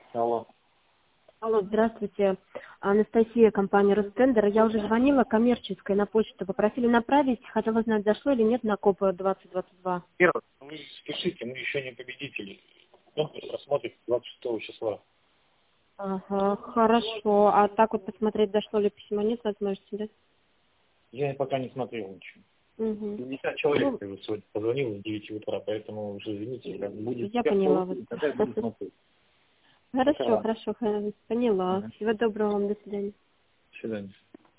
Алло. Алло, здравствуйте. Анастасия, компания Ростендер. Я уже звонила коммерческой на почту. Попросили направить. Хотела знать, дошло или нет на КОП 2022. Первое, вы спешите, мы еще не победители. Конкурс рассмотрит 26 числа. Ага, хорошо. А так вот посмотреть, дошло ли письмо, нет возможности, да? Я пока не смотрел ничего. Угу. 50 человек сегодня позвонил в 9 утра, поэтому уже извините, как будет. Я поняла вас. Тогда буду смотреть. Хорошо, Пока. хорошо, поняла. Ага. Всего доброго вам, до свидания. До свидания.